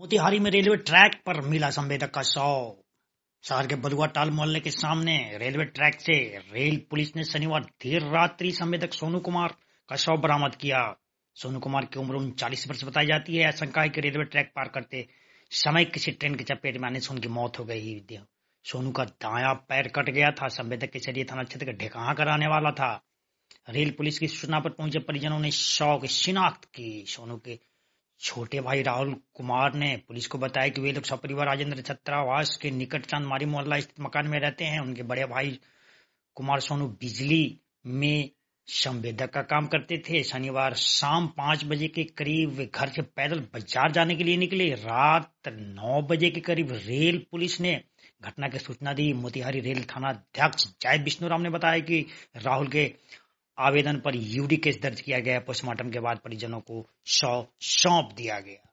मोतिहारी में railway track पर मिला संवेदक का शव। शहर के बलुआ टाल मोहल्ले के सामने रेलवे ट्रैक से रेल पुलिस ने शनिवार देर रात्रि संवेदक सोनू कुमार का शव बरामद किया। सोनू कुमार की उम्र 39 वर्ष बताई जाती है। आशंका है कि रेलवे ट्रैक पार करते समय किसी ट्रेन की चपेट में आने से उनकी मौत हो गई। सोनू का दायां पैर कट गया था। संवेदक के शरीर थाना क्षेत्र का ढेकाहा कराने वाला था। रेल पुलिस की सूचना पर पहुंचे परिजनों ने शव की शिनाख्त की। सोनू के छोटे भाई राहुल कुमार ने पुलिस को बताया कि वे लोग सपरिवार राजेंद्र छात्रावास के निकट चांदमारी मोहल्ला स्थित मकान में रहते हैं। उनके बड़े भाई कुमार सोनू बिजली में संवेदक का काम करते थे। शनिवार शाम 5 बजे के करीब वे घर से पैदल बाजार जाने के लिए निकले। रात 9 बजे के करीब रेल पुलिस ने घटना की सूचना दी। मोतिहारी रेल थाना अध्यक्ष जय विष्णुराम ने बताया कि राहुल के आवेदन पर यूडी केस दर्ज किया गया। पोस्टमार्टम के बाद परिजनों को शव सौंप दिया गया।